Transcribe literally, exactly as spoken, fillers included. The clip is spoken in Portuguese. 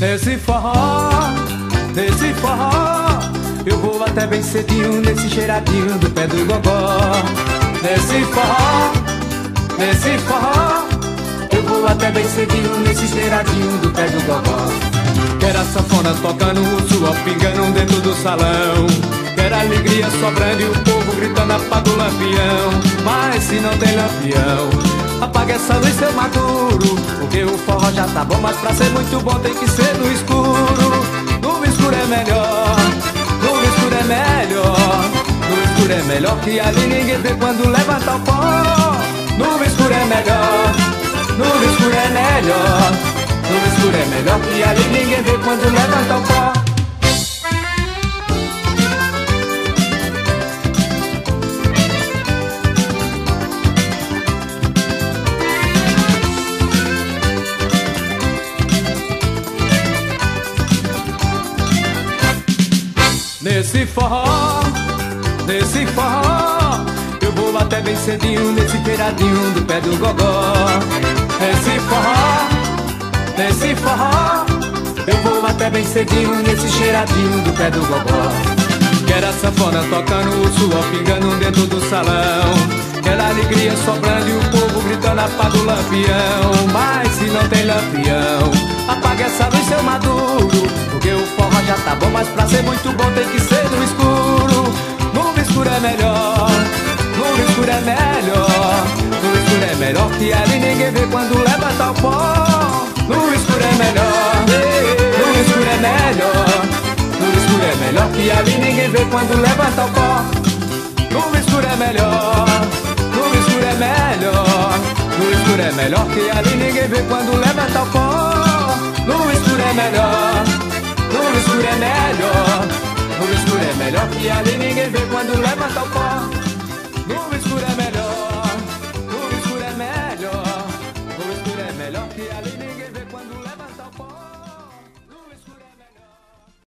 Nesse forró, nesse forró, eu vou até bem cedinho nesse cheiradinho do pé do gogó. Nesse forró, nesse forró, eu vou até bem cedinho nesse cheiradinho do pé do gogó. Quero a sanfona tocando, o suor pingando dentro do salão. Quero a alegria sobrando e o povo gritando apaga o lampião. Mas se não tem lampião, apaga essa luz, seu maduro, porque o forró já tá bom, mas pra ser muito bom tem que ser no escuro. No escuro é melhor, no escuro é melhor, no escuro é melhor, que ali ninguém vê quando levanta o pó. No escuro é melhor, no escuro é melhor, no escuro é melhor, que ali ninguém vê quando levanta o pó. Nesse forró, nesse forró, eu vou até bem cedinho nesse cheiradinho do pé do gogó. Nesse forró, nesse forró, eu vou até bem cedinho nesse cheiradinho do pé do gogó. Quero a sanfona tocando, o suor pingando dentro do salão. Quero a alegria sobrando e o povo gritando apaga o lampião. Mas se não tem lampião, apaga essa luz, seu maduro, porque o forró já tá bom, mas pra ser muito bom tem que ser no escuro. No escuro é melhor, no escuro é melhor, no escuro é melhor, que ali ninguém vê quando levanta o pó. No escuro é melhor, no escuro é melhor, no escuro é melhor, que ali ninguém vê quando levanta o pó. No escuro é melhor, no escuro é melhor, no escuro é melhor, que ali ninguém vê quando levanta o pó. No escuro é melhor, no escuro é melhor, no escuro é melhor, que ali ninguém vê quando levanta o pó.